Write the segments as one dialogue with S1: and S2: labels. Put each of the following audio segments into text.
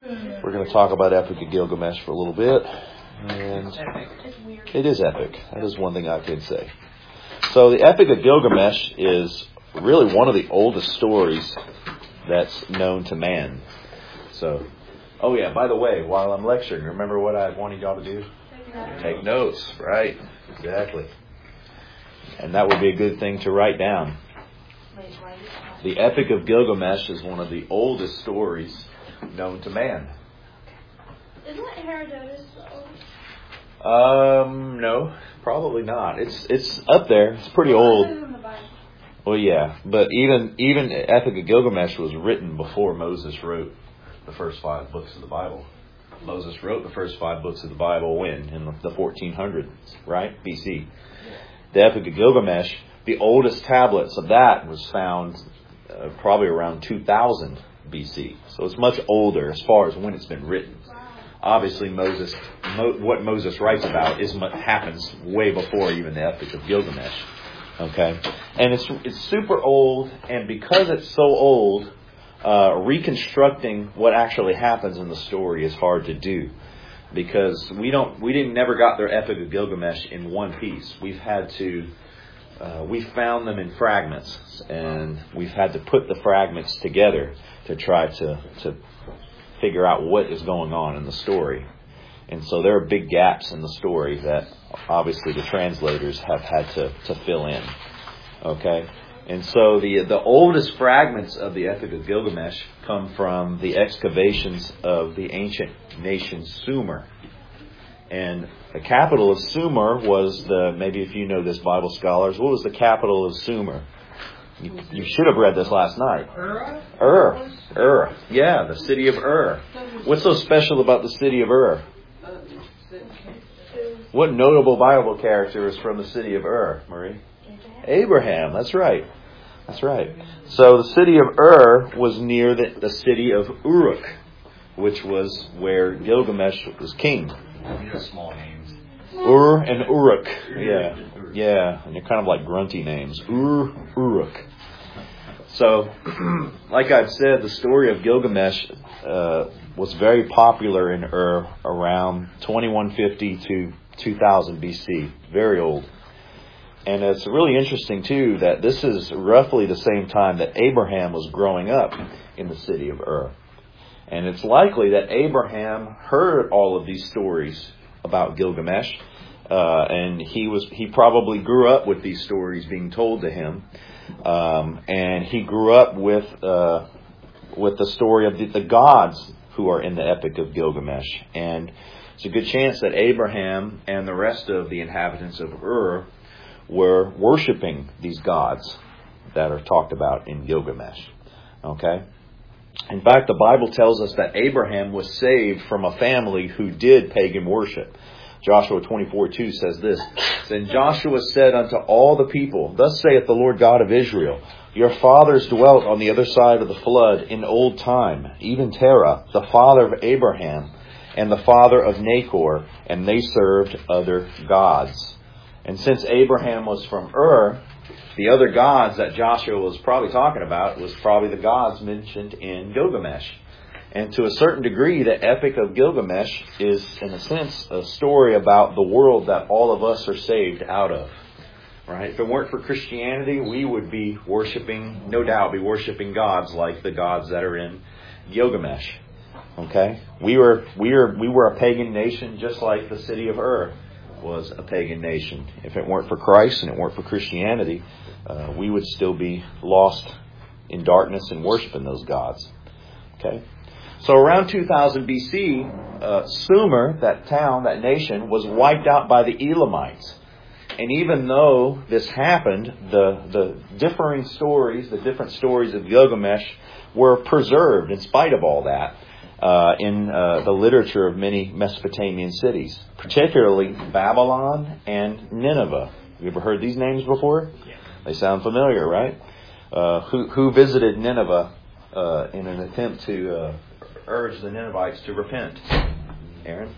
S1: We're going to talk about Epic of Gilgamesh for a little bit. And it is epic. That is one thing I can say. So the Epic of Gilgamesh is really one of the oldest stories that's known to man. So, oh yeah, by the way, while I'm lecturing, remember what I wanted y'all to do? Take notes, right? Exactly. And that would be a good thing to write down. The Epic of Gilgamesh is one of the oldest stories known to man.
S2: Isn't Herodotus old?
S1: No, probably not. It's up there. It's pretty old. Well, yeah, but even Epic of Gilgamesh was written before Moses wrote the first 5 books of the Bible. Moses wrote the first 5 books of the Bible when? In the 1400s, right? BC. The Epic of Gilgamesh, the oldest tablets of that was found probably around 2000 BC. So it's much older as far as when it's been written. Obviously, what Moses writes about happens way before even the Epic of Gilgamesh. Okay, and it's super old, and because it's so old, reconstructing what actually happens in the story is hard to do, because we never got their Epic of Gilgamesh in one piece. We found them in fragments, and we've had to put the fragments together to try to figure out what is going on in the story. And so there are big gaps in the story that obviously the translators have had to fill in. Okay? And so the oldest fragments of the Epic of Gilgamesh come from the excavations of the ancient nation Sumer. And the capital of Sumer was maybe if you know this, Bible scholars, what was the capital of Sumer? You should have read this last night. Ur. Yeah, the city of Ur. What's so special about the city of Ur? What notable Bible character is from the city of Ur, Marie? Abraham. That's right. So the city of Ur was near the city of Uruk, which was where Gilgamesh was king.
S3: These are small names.
S1: Ur and Uruk. Yeah. And they're kind of like grunty names. Uruk. So, like I've said, the story of Gilgamesh was very popular in Ur around 2150 to 2000 BC. Very old. And it's really interesting, too, that this is roughly the same time that Abraham was growing up in the city of Ur. And it's likely that Abraham heard all of these stories about Gilgamesh. And he probably grew up with these stories being told to him. And he grew up with the story of the gods who are in the Epic of Gilgamesh. And it's a good chance that Abraham and the rest of the inhabitants of Ur were worshiping these gods that are talked about in Gilgamesh. Okay? In fact, the Bible tells us that Abraham was saved from a family who did pagan worship. Joshua 24:2 says this. Then Joshua said unto all the people, Thus saith the Lord God of Israel, Your fathers dwelt on the other side of the flood in old time, even Terah, the father of Abraham, and the father of Nahor, and they served other gods. And since Abraham was from Ur, the other gods that Joshua was probably talking about was probably the gods mentioned in Gilgamesh. And to a certain degree, the Epic of Gilgamesh is, in a sense, a story about the world that all of us are saved out of. Right? If it weren't for Christianity, we would be worshiping gods like the gods that are in Gilgamesh. Okay? We were a pagan nation just like the city of Ur was a pagan nation. If it weren't for Christ and it weren't for Christianity, we would still be lost in darkness and worshiping those gods. Okay? So around 2000 BC, Sumer, that town, that nation, was wiped out by the Elamites. And even though this happened, the different stories of Gilgamesh were preserved in spite of all that in the literature of many Mesopotamian cities, particularly Babylon and Nineveh. Have you ever heard these names before?
S3: Yeah.
S1: They sound familiar, right? Who visited Nineveh in an attempt to urge the Ninevites to repent? Aaron?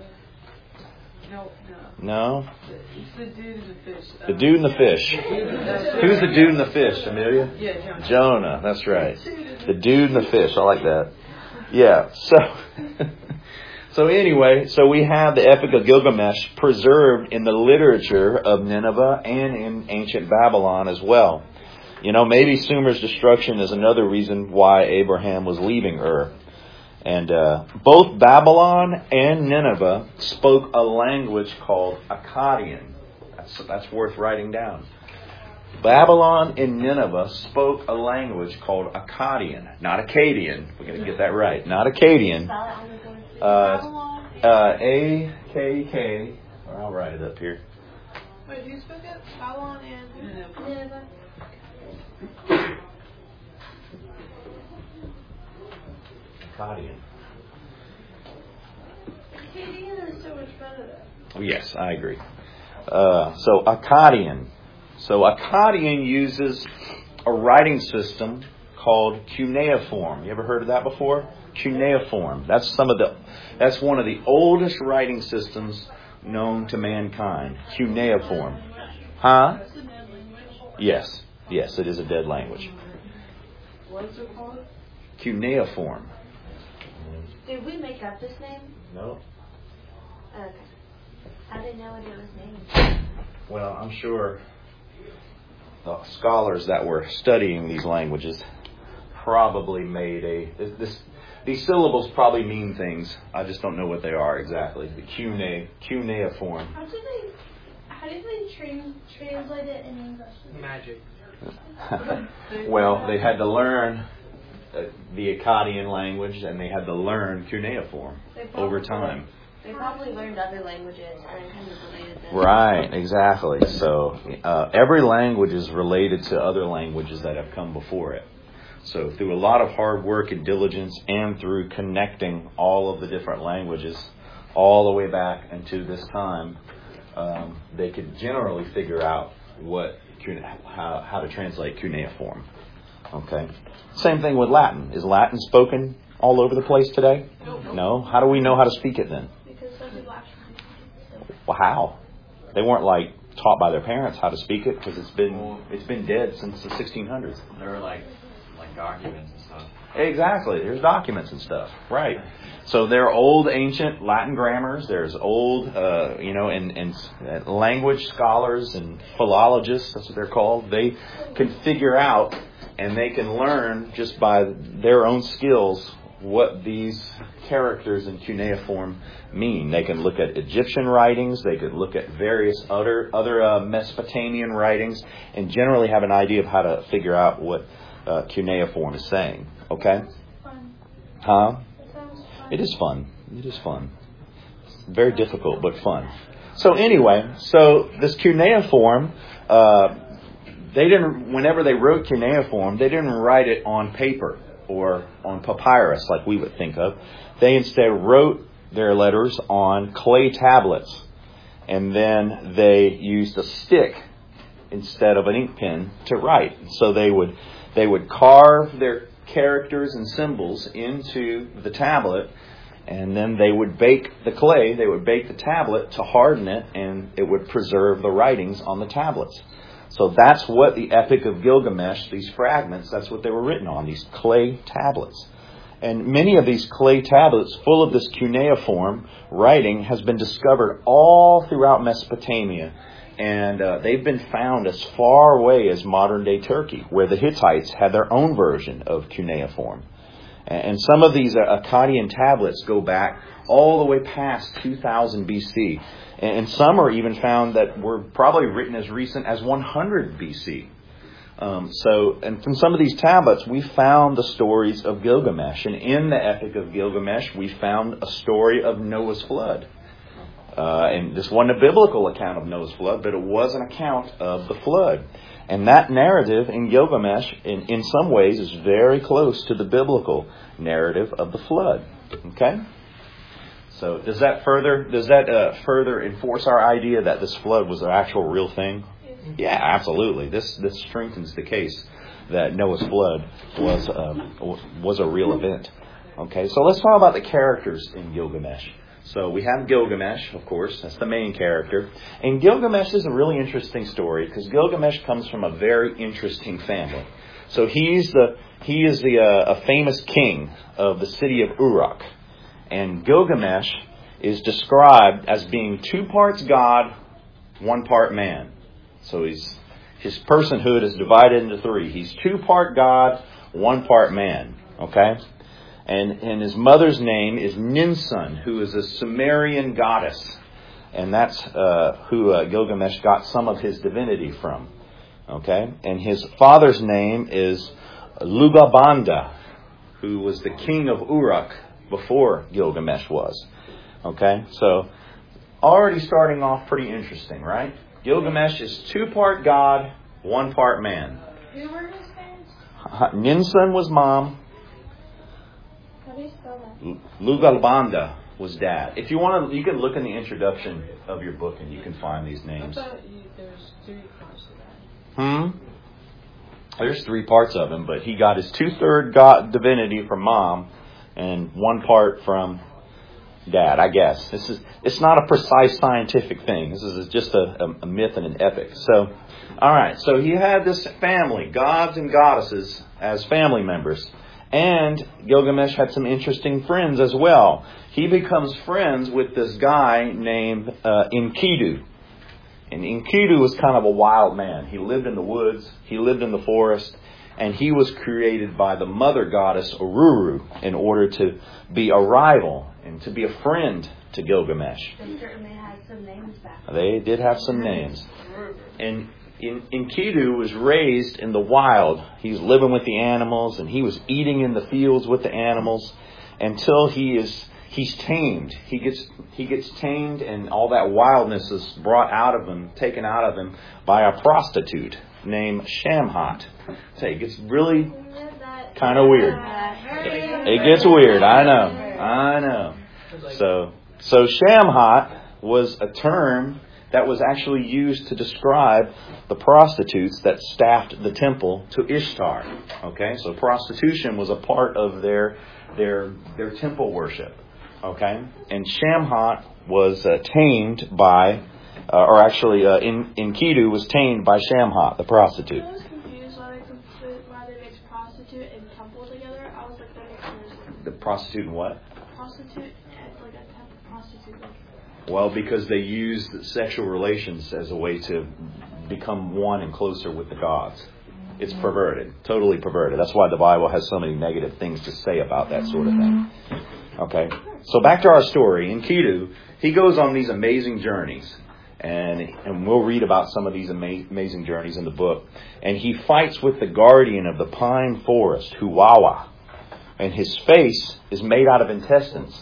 S1: No?
S4: It's the dude and the fish.
S1: The dude and the fish. Who's the dude and the fish, Amelia?
S4: Yeah, Jonah.
S1: Jonah, that's right. The dude and the fish. I like that. Yeah. So anyway, so we have the Epic of Gilgamesh preserved in the literature of Nineveh and in ancient Babylon as well. You know, maybe Sumer's destruction is another reason why Abraham was leaving Ur. And both Babylon and Nineveh spoke a language called Akkadian. That's worth writing down. Babylon and Nineveh spoke a language called Akkadian, not Akkadian. We're going to get that right. Not Akkadian. A-K-K. I'll write it up here.
S4: Wait, who spoke it? Babylon and
S2: Nineveh.
S1: Akkadian.
S2: Akkadian is so much better though.
S1: Yes, I agree. So Akkadian. So Akkadian uses a writing system called cuneiform. You ever heard of that before? Cuneiform. That's one of the oldest writing systems known to mankind. Cuneiform. Huh? Yes. Yes, it is a dead language.
S4: what is it called?
S1: Cuneiform.
S2: Did we make up this name?
S1: No.
S2: Okay. How did you know what it was named?
S1: Well, I'm sure the scholars that were studying these languages probably made these syllables probably mean things. I just don't know what they are exactly. The cuneiform.
S2: How did they translate it in English?
S5: Magic.
S1: Well, they had to learn the Akkadian language, and they had to learn cuneiform over time.
S2: They probably learned other languages and kind of related them.
S1: Right, exactly. So every language is related to other languages that have come before it. So through a lot of hard work and diligence, and through connecting all of the different languages all the way back into this time, they could generally figure out how to translate cuneiform. Okay. Same thing with Latin. Is Latin spoken all over the place today? No. How do we know how to speak it then?
S2: Because some people actually
S1: Well, how? They weren't taught by their parents how to speak it, because it's been dead since the 1600s.
S3: There were like documents and stuff.
S1: Exactly. There's documents and stuff. Right. So there are old ancient Latin grammars. There's old, and language scholars and philologists, that's what they're called. They can figure out and they can learn just by their own skills what these characters in cuneiform mean. They can look at Egyptian writings. They could look at various other Mesopotamian writings and generally have an idea of how to figure out what cuneiform is saying. Okay?
S2: fun.
S1: Huh?
S2: It sounds fun.
S1: It is fun. It is fun. Very difficult, but fun. So anyway, this cuneiform, whenever they wrote cuneiform, they didn't write it on paper or on papyrus like we would think of. They instead wrote their letters on clay tablets. And then they used a stick instead of an ink pen to write. So they would carve their characters and symbols into the tablet, and then they would bake the clay, they would bake the tablet to harden it, and it would preserve the writings on the tablets. So that's what the Epic of Gilgamesh, these fragments, that's what they were written on, these clay tablets. And many of these clay tablets full of this cuneiform writing has been discovered all throughout Mesopotamia. And they've been found as far away as modern-day Turkey, where the Hittites had their own version of cuneiform. And some of these Akkadian tablets go back all the way past 2000 BC. And some are even found that were probably written as recent as 100 BC. And from some of these tablets, we found the stories of Gilgamesh. And in the Epic of Gilgamesh, we found a story of Noah's flood. And this wasn't a biblical account of Noah's flood, but it was an account of the flood. And that narrative in Gilgamesh, in some ways, is very close to the biblical narrative of the flood. Okay? So does that further enforce our idea that this flood was an actual real thing? Yeah, absolutely. This strengthens the case that Noah's flood was a real event. Okay, so let's talk about the characters in Gilgamesh. So we have Gilgamesh, of course, that's the main character. And Gilgamesh is a really interesting story because Gilgamesh comes from a very interesting family. So he is a famous king of the city of Uruk. And Gilgamesh is described as being 2 parts God, 1 part man. So his personhood is divided into 3. He's 2 part God, 1 part man. Okay? And his mother's name is Ninsun, who is a Sumerian goddess. And that's who Gilgamesh got some of his divinity from. Okay? And his father's name is Lugabanda, who was the king of Uruk before Gilgamesh was. Okay? So, already starting off pretty interesting, right? Gilgamesh is 2 part God, 1 part man.
S2: Who were his parents?
S1: Ninsun was mom.
S2: How do you spell that?
S1: Lugabanda was dad. If you want to, you can look in the introduction of your book and you can find these
S4: I
S1: names.
S4: thought there's 3 parts to that.
S1: There's 3 parts of him, but he got his 2/3 God divinity from mom and 1 part from dad, I guess. It's not a precise scientific thing. This is just a myth and an epic. So, all right. So he had this family, gods and goddesses, as family members. And Gilgamesh had some interesting friends as well. He becomes friends with this guy named Enkidu. And Enkidu was kind of a wild man. He lived in the woods. He lived in the forest. And he was created by the mother goddess Ururu in order to be a rival and to be a friend to Gilgamesh.
S2: They certainly had some names back.
S1: They did have some names. And Enkidu was raised in the wild. He was living with the animals and he was eating in the fields with the animals until he's tamed. He gets tamed and all that wildness is brought out of him, taken out of him by a prostitute named Shamhat. So it gets really kind of weird. It gets weird. I know. So Shamhat was a term that was actually used to describe the prostitutes that staffed the temple to Ishtar. Okay, so prostitution was a part of their temple worship. Okay, and Shamhat was tamed by, Enkidu was tamed by Shamhat, the prostitute.
S2: I was confused why they mixed prostitute and temple together. I was like, that makes no sense.
S1: The prostitute and what?
S2: Prostitute and like a temple prostitute.
S1: Well, because they used sexual relations as a way to become one and closer with the gods. It's perverted, totally perverted. That's why the Bible has so many negative things to say about that sort of thing. Okay, so back to our story. Enkidu, he goes on these amazing journeys. And we'll read about some of these amazing journeys in the book. And he fights with the guardian of the pine forest, Huwawa. And his face is made out of intestines.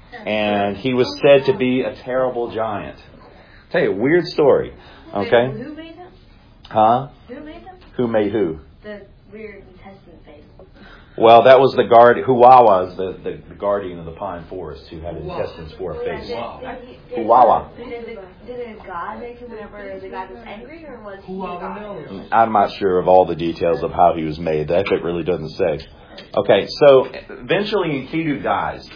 S1: And he was said to be a terrible giant. Tell you a weird story. Okay?
S5: Who made him?
S1: Huh?
S5: Who made him?
S1: Who made who?
S5: The weird intestine face.
S1: Well, that was the guard. Huwawa is the guardian of the pine forest who had intestines for a face. Huwawa.
S5: Did a god make him whenever the god was angry, or was he a god?
S1: I'm not sure of all the details of how he was made. That bit really doesn't say. Okay, so eventually Enkidu dies.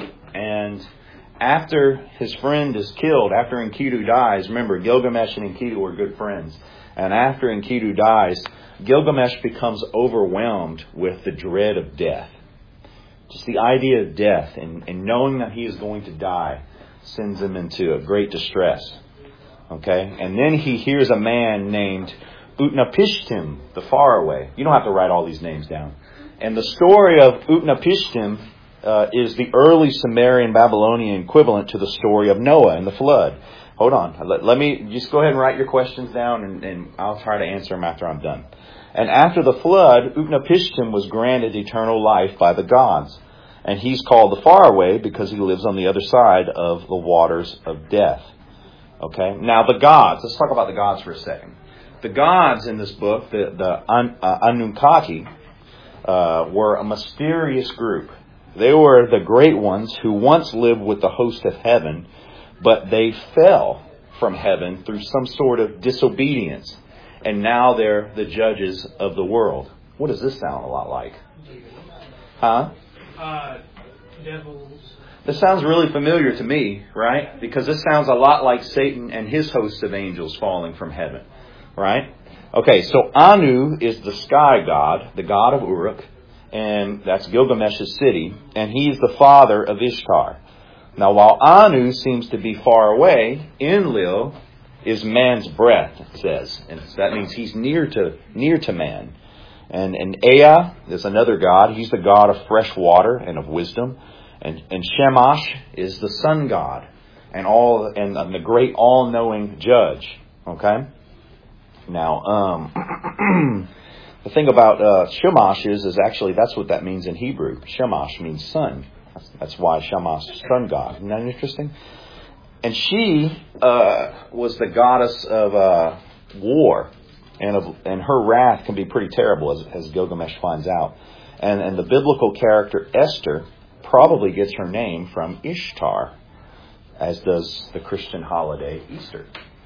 S1: And after his friend is killed, after Enkidu dies, remember, Gilgamesh and Enkidu were good friends. And after Enkidu dies, Gilgamesh becomes overwhelmed with the dread of death. Just the idea of death and knowing that he is going to die sends him into a great distress. Okay? And then he hears a man named Utnapishtim, the faraway. You don't have to write all these names down. And the story of Utnapishtim is the early Sumerian Babylonian equivalent to the story of Noah and the flood. Hold on. Let me just go ahead and write your questions down and I'll try to answer them after I'm done. And after the flood, Utnapishtim was granted eternal life by the gods. And he's called the faraway because he lives on the other side of the waters of death. Okay? Now the gods. Let's talk about the gods for a second. The gods in this book, the Anunnaki, were a mysterious group. They were the great ones who once lived with the host of heaven, but they fell from heaven through some sort of disobedience. And now they're the judges of the world. What does this sound a lot like? Huh?
S6: Devils.
S1: This sounds really familiar to me, right? Because this sounds a lot like Satan and his hosts of angels falling from heaven, right? Okay, so Anu is the sky god, the god of Uruk, and that's Gilgamesh's city, and he's the father of Ishtar. Now, while Anu seems to be far away, Enlil is man's breath, it says, and that means he's near to man. And Ea is another god. He's the god of fresh water and of wisdom. And Shamash is the sun god and the great all-knowing judge. Okay. Now, the thing about Shamash is actually that's what that means in Hebrew. Shamash means sun. That's why Shamash is sun god. Isn't that interesting? And she was the goddess of war, and her wrath can be pretty terrible, as Gilgamesh finds out. And the biblical character Esther probably gets her name from Ishtar, as does the Christian holiday Easter.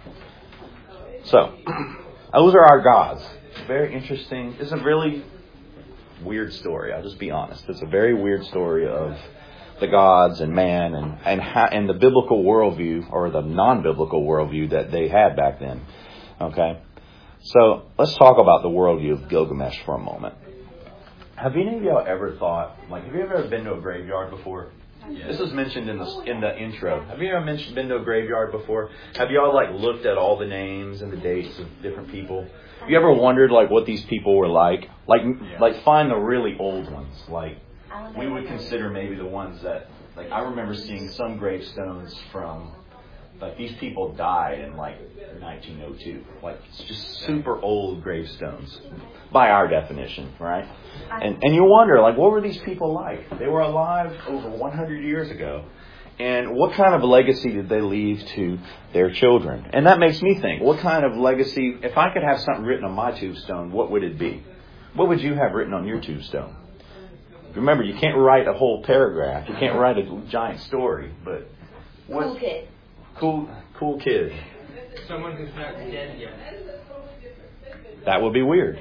S1: So, those are our gods. Very interesting. It's a really weird story. I'll just be honest. It's a very weird story of the gods and man and the biblical worldview or the non-biblical worldview that they had back then. Okay? So let's talk about the worldview of Gilgamesh for a moment. Have any of y'all ever thought, have you ever been to a graveyard before?
S3: Yes.
S1: This was mentioned in the intro. Have you ever been to a graveyard before? Have y'all looked at all the names and the dates of different people? Have you ever wondered what these people were like? Find the really old ones. We would consider maybe the ones that, I remember seeing some gravestones from, these people died in 1902. It's just super old gravestones by our definition, right? And you wonder, what were these people like? They were alive over 100 years ago. And what kind of legacy did they leave to their children? And that makes me think, what kind of legacy, if I could have something written on my tombstone, what would it be? What would you have written on your tombstone? Remember, you can't write a whole paragraph. You can't write a giant story. But
S5: Cool kid.
S1: Cool kid.
S6: Someone who's not dead yet.
S1: That would be weird.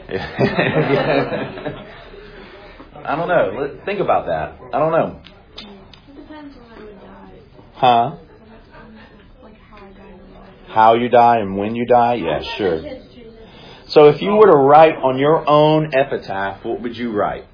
S1: I don't know. Think about that. I don't know.
S2: It depends on when I would die.
S1: Huh?
S2: How I die.
S1: How you die and when you die? Yeah, sure. So if you were to write on your own epitaph, what would you write?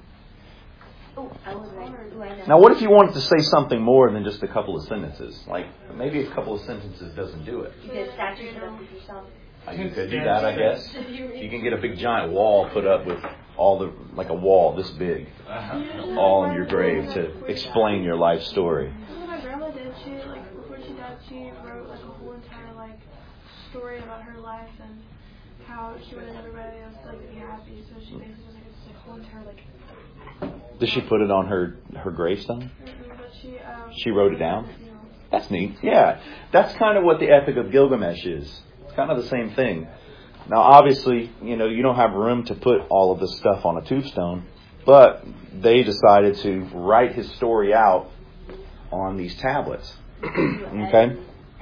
S1: Now, what if you wanted to say something more than just a couple of sentences? Maybe a couple of sentences doesn't do it.
S5: You could statue it up for yourself.
S1: You could do that, I guess. You can get a big giant wall put up with a wall this big, all in your grave to explain your life story.
S2: What my grandma did, before she died, she wrote a whole entire story about her life and how she wanted everybody else to be happy. So she basically was a whole entire
S1: Did she put it on her gravestone?
S2: But
S1: she wrote it down? That's neat. Yeah. That's kind of what the Epic of Gilgamesh is. It's kind of the same thing. Now, obviously, you don't have room to put all of this stuff on a tombstone, but they decided to write his story out on these tablets. Okay?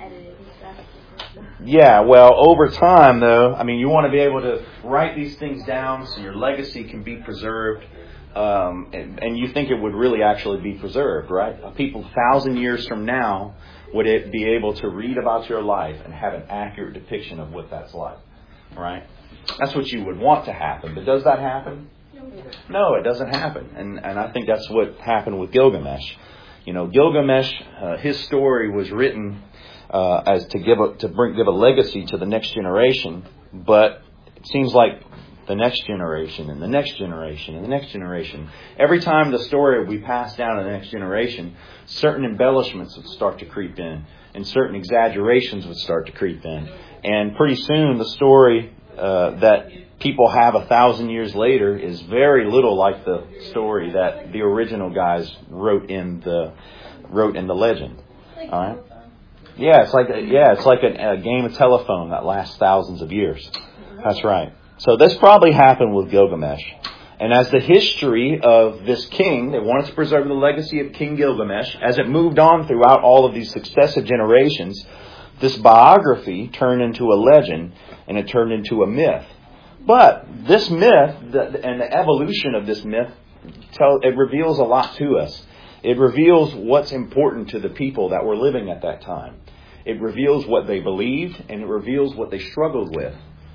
S1: Yeah, well, over time, though, you want to be able to write these things down so your legacy can be preserved. And you think it would really actually be preserved, right? People 1,000 years from now would it be able to read about your life and have an accurate depiction of what that's like, right? That's what you would want to happen. But does that happen? No, it doesn't happen. And I think that's what happened with Gilgamesh. Gilgamesh, his story was written as to give a legacy to the next generation, but it seems like the next generation and the next generation and the next generation. Every time the story would be passed down to the next generation, certain embellishments would start to creep in and certain exaggerations would start to creep in. And pretty soon the story that people have 1,000 years later is very little like the story that the original guys wrote in the legend. All right? Yeah, it's like a game of telephone that lasts thousands of years. That's right. So this probably happened with Gilgamesh. And as the history of this king, they wanted to preserve the legacy of King Gilgamesh, as it moved on throughout all of these successive generations, this biography turned into a legend and it turned into a myth. But this myth and the evolution of this myth, it reveals a lot to us. It reveals what's important to the people that were living at that time. It reveals what they believed and it reveals what they struggled with.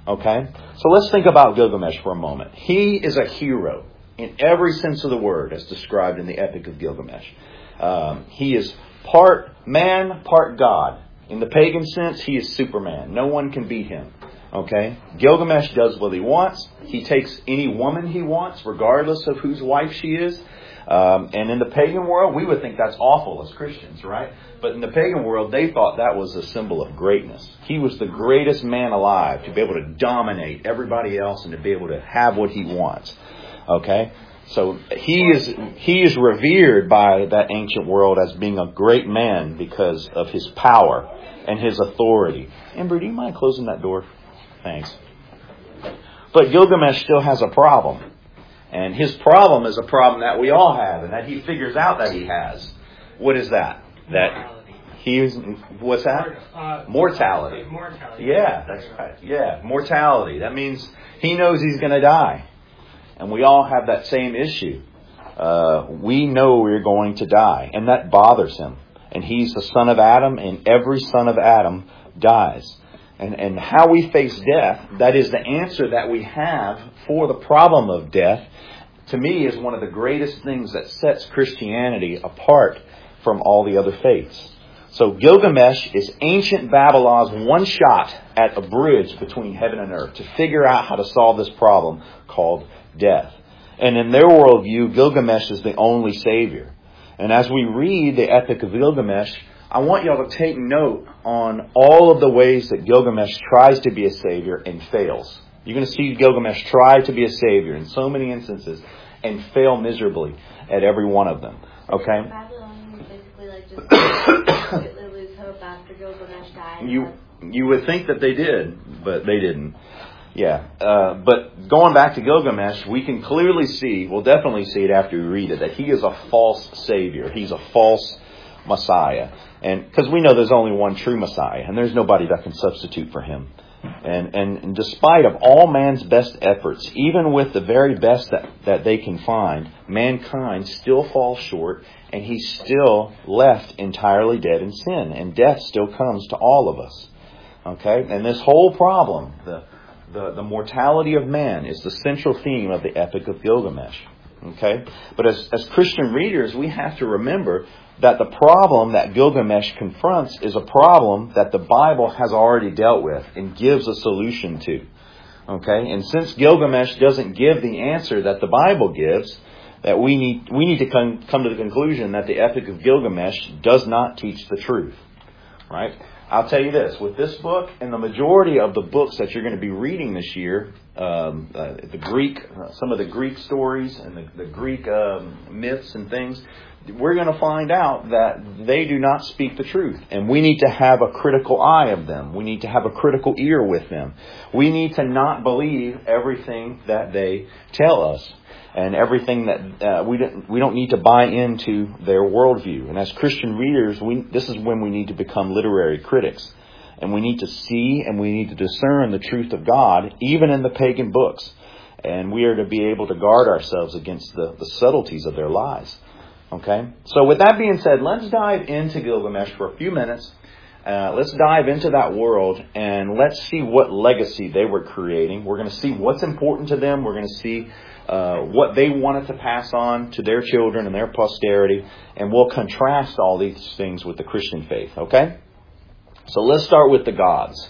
S1: Okay? So let's think about Gilgamesh for a moment. He is a hero in every sense of the word as described in the Epic of Gilgamesh. He is part man, part God. In the pagan sense, he is Superman. No one can beat him. Okay? Gilgamesh does what he wants. He takes any woman he wants, regardless of whose wife she is. And in the pagan world, we would think that's awful as Christians, right? But in the pagan world, they thought that was a symbol of greatness. He was the greatest man alive to be able to dominate everybody else and to be able to have what he wants. Okay? So he is revered by that ancient world as being a great man because of his power and his authority. Amber, do you mind closing that door? Thanks. But Gilgamesh still has a problem. And his problem is a problem that we all have and that he figures out that he has. What is that? What's that? Mortality. Yeah, that's right. Yeah, mortality. That means he knows he's going to die. And we all have that same issue. We know we're going to die. And that bothers him. And he's the son of Adam, and every son of Adam dies. And how we face death, that is the answer that we have for the problem of death, to me is one of the greatest things that sets Christianity apart from all the other faiths. So Gilgamesh is ancient Babylon's one shot at a bridge between heaven and earth to figure out how to solve this problem called death. And in their worldview, Gilgamesh is the only savior. And as we read the Epic of Gilgamesh, I want y'all to take note on all of the ways that Gilgamesh tries to be a savior and fails. You're going to see Gilgamesh try to be a savior in so many instances and fail miserably at every one of them. Okay?
S5: Babylonians basically like just completely lose hope after Gilgamesh died.
S1: You would think that they did, but they didn't. Yeah. But going back to Gilgamesh, we can clearly see, we'll definitely see it after we read it, that he is a false savior. He's a false Messiah. And because we know there's only one true Messiah, and there's nobody that can substitute for him. And despite of all man's best efforts, even with the very best that they can find, mankind still falls short, and he's still left entirely dead in sin. And death still comes to all of us. Okay? And this whole problem, the mortality of man, is the central theme of the Epic of Gilgamesh. Okay? But as Christian readers, we have to remember that the problem that Gilgamesh confronts is a problem that the Bible has already dealt with and gives a solution to. Okay? And since Gilgamesh doesn't give the answer that the Bible gives, that we need to come to the conclusion that the Epic of Gilgamesh does not teach the truth. Right? I'll tell you this, with this book and the majority of the books that you're going to be reading this year, the Greek, some of the Greek stories and the Greek myths and things, we're going to find out that they do not speak the truth. And we need to have a critical eye of them. We need to have a critical ear with them. We need to not believe everything that they tell us. And everything that we don't need to buy into their worldview. And as Christian readers, this is when we need to become literary critics. And we need to see and we need to discern the truth of God, even in the pagan books. And we are to be able to guard ourselves against the subtleties of their lies. Okay? So with that being said, let's dive into Gilgamesh for a few minutes. Let's dive into that world and let's see what legacy they were creating. We're going to see what's important to them. We're going to see what they wanted to pass on to their children and their posterity. And we'll contrast all these things with the Christian faith. Okay? So let's start with the gods.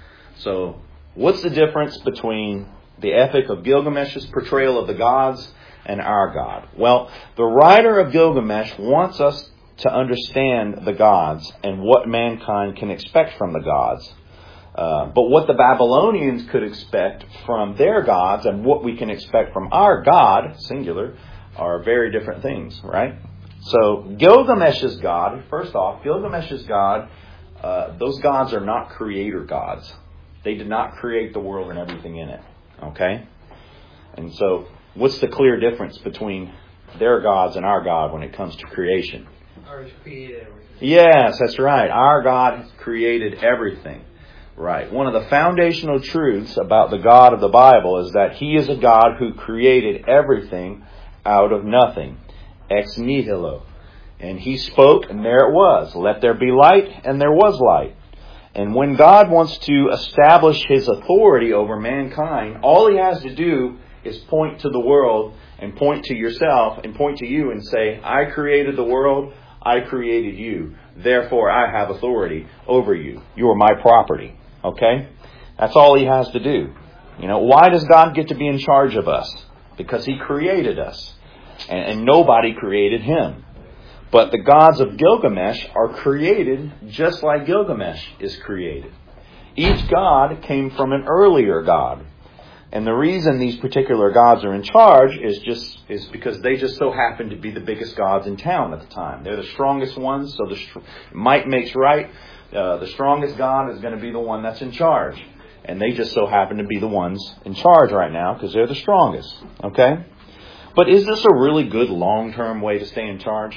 S1: So what's the difference between the Epic of Gilgamesh's portrayal of the gods and our God? Well, the writer of Gilgamesh wants us to understand the gods and what mankind can expect from the gods. But what the Babylonians could expect from their gods and what we can expect from our God, singular, are very different things, right? So Gilgamesh's God, first off, Gilgamesh's God, those gods are not creator gods. They did not create the world and everything in it, okay? And so what's the clear difference between their gods and our God when it comes to creation?
S6: Ours created everything.
S1: Yes, that's right. Our God created everything. Right. One of the foundational truths about the God of the Bible is that He is a God who created everything out of nothing. Ex nihilo. And He spoke, and there it was. Let there be light, and there was light. And when God wants to establish His authority over mankind, all He has to do is point to the world and point to yourself and point to you and say, I created the world, I created you. Therefore, I have authority over you. You are my property. Okay? That's all He has to do. Why does God get to be in charge of us? Because He created us. And nobody created Him. But the gods of Gilgamesh are created just like Gilgamesh is created. Each god came from an earlier god. And the reason these particular gods are in charge is because they just so happen to be the biggest gods in town at the time. They're the strongest ones, so might makes right. The strongest god is going to be the one that's in charge. And they just so happen to be the ones in charge right now because they're the strongest. Okay? But is this a really good long-term way to stay in charge?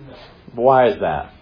S1: Why is that?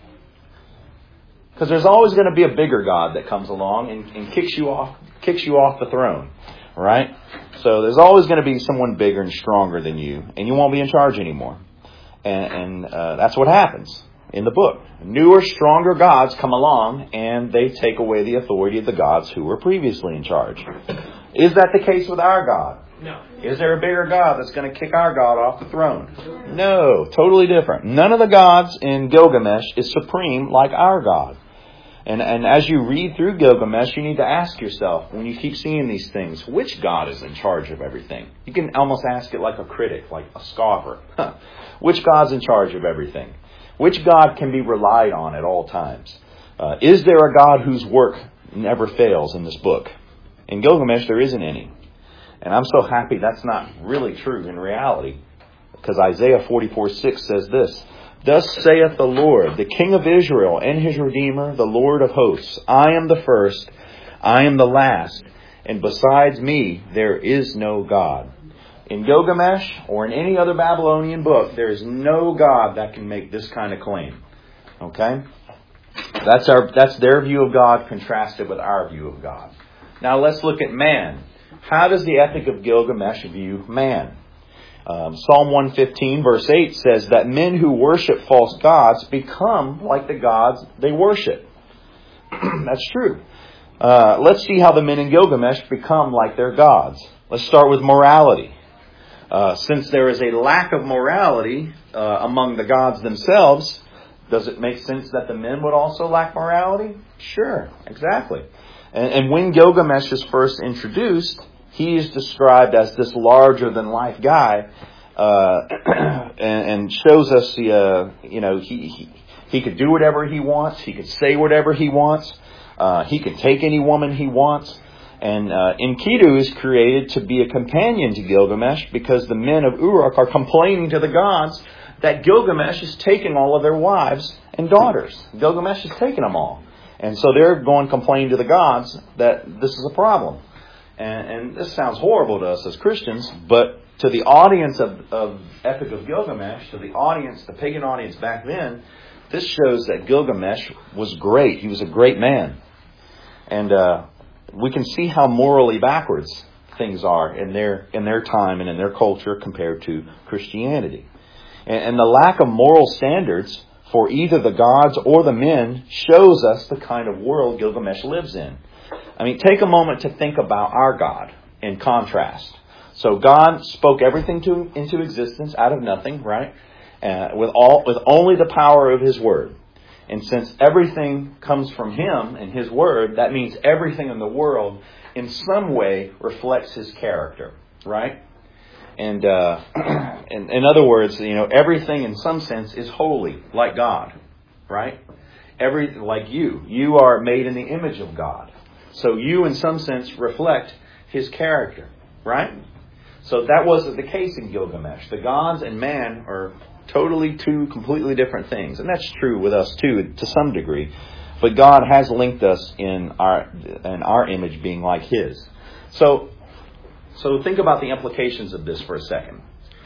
S1: Because there's always going to be a bigger god that comes along and kicks you off the throne. Right? So there's always going to be someone bigger and stronger than you, and you won't be in charge anymore. And that's what happens in the book. Newer, stronger gods come along, and they take away the authority of the gods who were previously in charge. Is that the case with our God?
S6: No.
S1: Is there a bigger God that's going to kick our God off the throne? No, totally different. None of the gods in Gilgamesh is supreme like our God. And as you read through Gilgamesh, you need to ask yourself, when you keep seeing these things, which God is in charge of everything? You can almost ask it like a critic, like a scoffer. Which God's in charge of everything? Which God can be relied on at all times? Is there a God whose work never fails in this book? In Gilgamesh, there isn't any. And I'm so happy that's not really true in reality. Because Isaiah 44:6 says this, Thus saith the Lord, the King of Israel and His Redeemer, the Lord of hosts. I am the first, I am the last, and besides me there is no God. In Gilgamesh or in any other Babylonian book, there is no God that can make this kind of claim. Okay? That's their view of God contrasted with our view of God. Now let's look at man. How does the Epic of Gilgamesh view man? Psalm 115 verse 8 says that men who worship false gods become like the gods they worship. That's true. Let's see how the men in Gilgamesh become like their gods. Let's start with morality. Since there is a lack of morality among the gods themselves, does it make sense that the men would also lack morality? Sure, exactly. And when Gilgamesh is first introduced, he is described as this larger-than-life guy, and shows us he could do whatever he wants, he could say whatever he wants, he can take any woman he wants, and Enkidu is created to be a companion to Gilgamesh because the men of Uruk are complaining to the gods that Gilgamesh is taking all of their wives and daughters. Gilgamesh is taking them all. And so they're going to complain to the gods that this is a problem. And this sounds horrible to us as Christians, but to the audience of Epic of Gilgamesh, to the audience, the pagan audience back then, this shows that Gilgamesh was great. He was a great man. And we can see how morally backwards things are in their time and in their culture compared to Christianity. And the lack of moral standards for either the gods or the men shows us the kind of world Gilgamesh lives in. I mean, take a moment to think about our God in contrast. So God spoke everything into existence out of nothing, right? With only the power of His Word. And since everything comes from Him and His Word, that means everything in the world in some way reflects His character, right? And in other words, everything in some sense is holy, like God, right? Like you are made in the image of God. So you, in some sense, reflect His character, right? So that wasn't the case in Gilgamesh. The gods and man are totally two completely different things. And that's true with us too, to some degree. But God has linked us in our image being like His. So think about the implications of this for a second.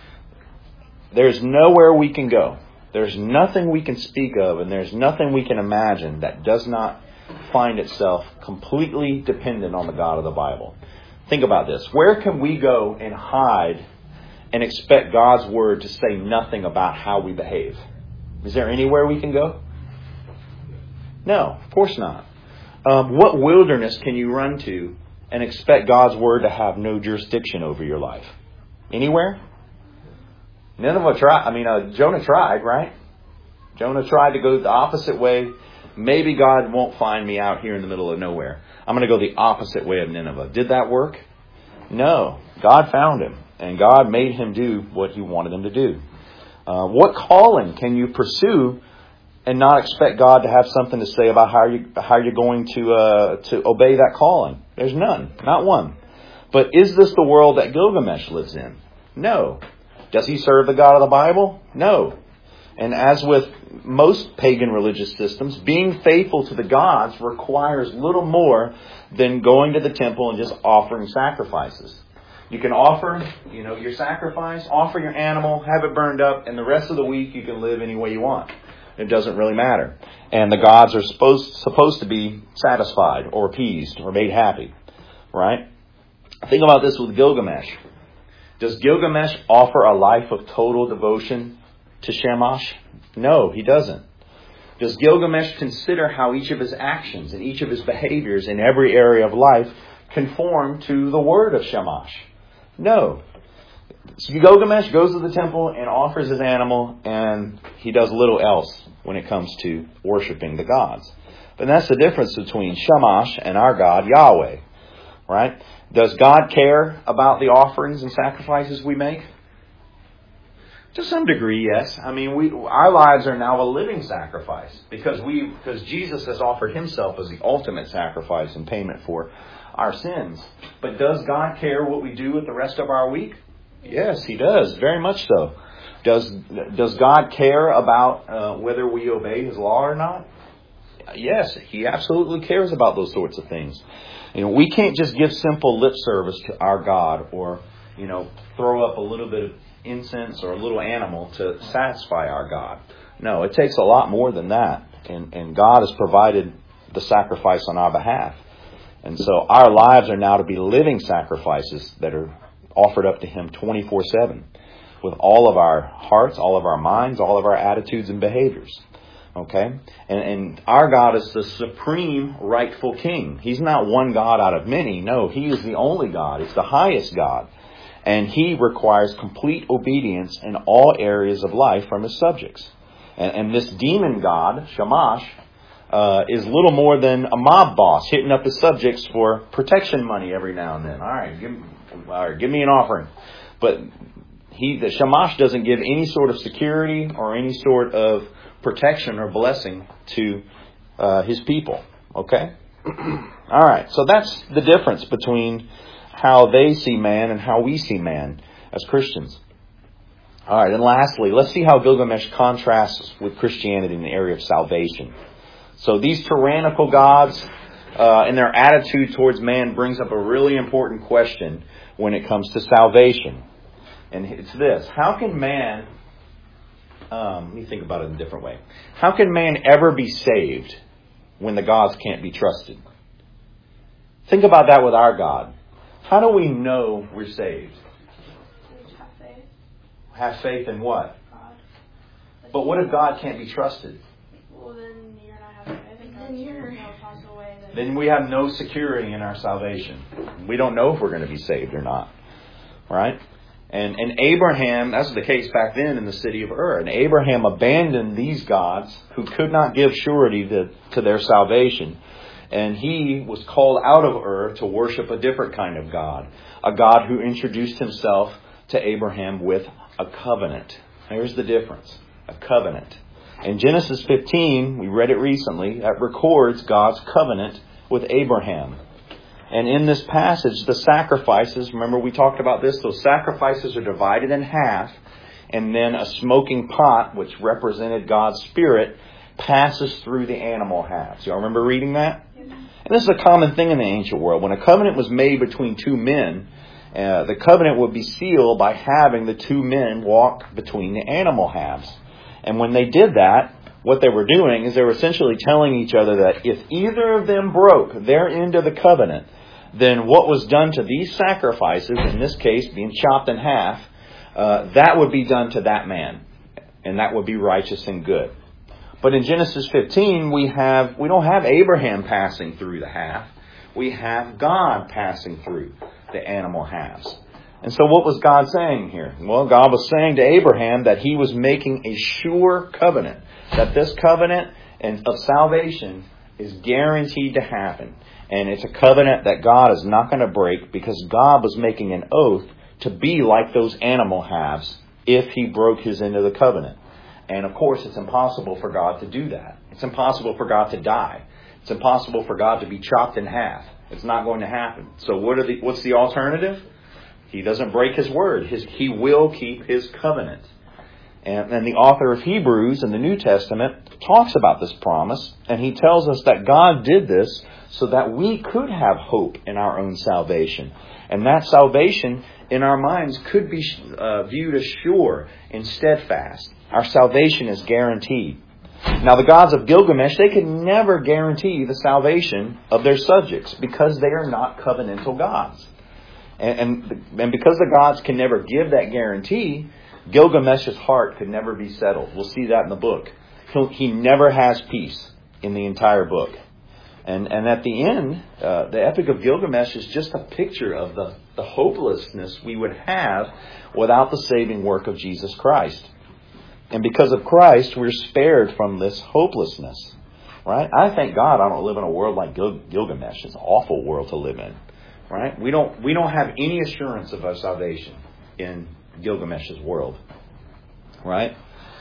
S1: There's nowhere we can go. There's nothing we can speak of, and there's nothing we can imagine that does not find itself completely dependent on the God of the Bible. Think about this. Where can we go and hide and expect God's Word to say nothing about how we behave? Is there anywhere we can go? No, of course not. What wilderness can you run to and expect God's word to have no jurisdiction over your life? Anywhere? Jonah tried, right? Jonah tried to go the opposite way. Maybe God won't find me out here in the middle of nowhere. I'm going to go the opposite way of Nineveh. Did that work? No. God found him, and God made him do what he wanted him to do. What calling can you pursue and not expect God to have something to say about how you're going to obey that calling? There's none. Not one. But is this the world that Gilgamesh lives in? No. Does he serve the God of the Bible? No. And as with most pagan religious systems, being faithful to the gods requires little more than going to the temple and just offering sacrifices. You can offer, your sacrifice, offer your animal, have it burned up, and the rest of the week you can live any way you want. It doesn't really matter. And the gods are supposed to be satisfied or appeased or made happy. Right? Think about this with Gilgamesh. Does Gilgamesh offer a life of total devotion to Shamash? No, he doesn't. Does Gilgamesh consider how each of his actions and each of his behaviors in every area of life conform to the word of Shamash? No. So Gilgamesh goes to the temple and offers his animal, and he does little else when it comes to worshiping the gods. But that's the difference between Shamash and our God, Yahweh. Right? Does God care about the offerings and sacrifices we make? To some degree, yes. I mean, our lives are now a living sacrifice because Jesus has offered himself as the ultimate sacrifice and payment for our sins. But does God care what we do with the rest of our week? Yes, he does. Very much so. Does God care about whether we obey his law or not? Yes, he absolutely cares about those sorts of things. We can't just give simple lip service to our God or, throw up a little bit of incense or a little animal to satisfy our God. No, it takes a lot more than that. And God has provided the sacrifice on our behalf. And so our lives are now to be living sacrifices that are offered up to him 24/7 with all of our hearts, all of our minds, all of our attitudes and behaviors. Okay? And our God is the supreme rightful king. He's not one God out of many. No, he is the only God. He's the highest God. And he requires complete obedience in all areas of life from his subjects. And this demon god, Shamash, is little more than a mob boss hitting up his subjects for protection money every now and then. All right, give me an offering. But the Shamash doesn't give any sort of security or any sort of protection or blessing to his people. Okay? All right, so that's the difference between how they see man and how we see man as Christians. All right, and lastly, let's see how Gilgamesh contrasts with Christianity in the area of salvation. So these tyrannical gods and their attitude towards man brings up a really important question when it comes to salvation. And it's this: how can man, let me think about it in a different way. How can man ever be saved when the gods can't be trusted? Think about that with our God. How do we know we're saved?
S2: Have faith.
S1: Have faith in what?
S2: God.
S1: But what if God can't be trusted?
S2: Well, then you're not having faith in God. There's no possible way that...
S1: Then we have no security in our salvation. We don't know if we're going to be saved or not. Right? And Abraham, that was the case back then in the city of Ur. And Abraham abandoned these gods who could not give surety to their salvation. And he was called out of Ur to worship a different kind of God. A God who introduced himself to Abraham with a covenant. Here's the difference. A covenant. In Genesis 15, we read it recently, that records God's covenant with Abraham. And in this passage, the sacrifices, remember we talked about this, those sacrifices are divided in half. And then a smoking pot, which represented God's Spirit, passes through the animal halves. Y'all remember reading that? And this is a common thing in the ancient world. When a covenant was made between two men, the covenant would be sealed by having the two men walk between the animal halves. And when they did that, what they were doing is they were essentially telling each other that if either of them broke their end of the covenant, then what was done to these sacrifices, in this case being chopped in half, that would be done to that man. And that would be righteous and good. But in Genesis 15, we don't have Abraham passing through the half. We have God passing through the animal halves. And so what was God saying here? Well, God was saying to Abraham that he was making a sure covenant. That this covenant of salvation is guaranteed to happen. And it's a covenant that God is not going to break, because God was making an oath to be like those animal halves if he broke his end of the covenant. And of course, it's impossible for God to do that. It's impossible for God to die. It's impossible for God to be chopped in half. It's not going to happen. So what's the alternative? He doesn't break his word. He will keep his covenant. And the author of Hebrews in the New Testament talks about this promise. And he tells us that God did this so that we could have hope in our own salvation. And that salvation in our minds could be viewed as sure and steadfast. Our salvation is guaranteed. Now, the gods of Gilgamesh, they can never guarantee the salvation of their subjects because they are not covenantal gods. And because the gods can never give that guarantee, Gilgamesh's heart could never be settled. We'll see that in the book. He never has peace in the entire book. And at the end, the Epic of Gilgamesh is just a picture of the hopelessness we would have without the saving work of Jesus Christ. And because of Christ, we're spared from this hopelessness. Right? I thank God I don't live in a world like Gilgamesh. It's an awful world to live in. Right? We don't have any assurance of our salvation in Gilgamesh's world. Right?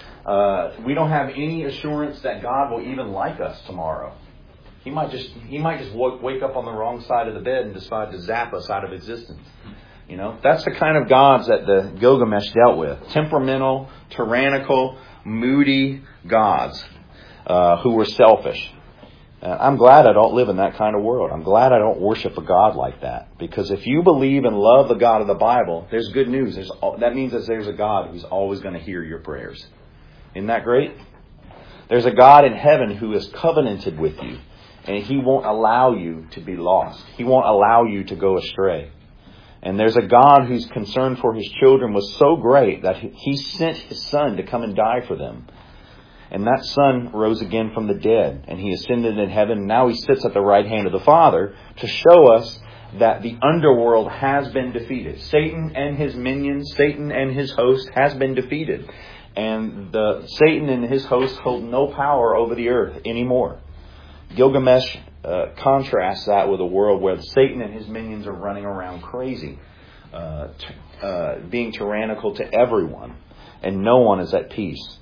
S1: We don't have any assurance that God will even like us tomorrow. He might just wake up on the wrong side of the bed and decide to zap us out of existence. You know, that's the kind of gods that the Gilgamesh dealt with. Temperamental, tyrannical, moody gods who were selfish. I'm glad I don't live in that kind of world. I'm glad I don't worship a God like that. Because if you believe and love the God of the Bible, there's good news. That means that there's a God who's always going to hear your prayers. Isn't that great? There's a God in heaven who is covenanted with you. And He won't allow you to be lost. He won't allow you to go astray. And there's a God whose concern for His children was so great that He sent His Son to come and die for them. And that Son rose again from the dead. And He ascended in heaven. And now He sits at the right hand of the Father to show us that the underworld has been defeated. Satan and his minions, Satan and his host has been defeated. And Satan and his host hold no power over the earth anymore. Gilgamesh contrasts that with a world where Satan and his minions are running around crazy, being tyrannical to everyone, and no one is at peace.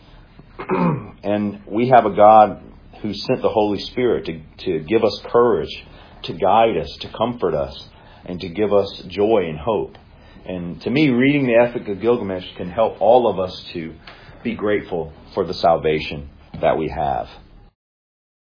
S1: And we have a God who sent the Holy Spirit to give us courage, to guide us, to comfort us, and to give us joy and hope. And to me, reading the Epic of Gilgamesh can help all of us to be grateful for the salvation that we have.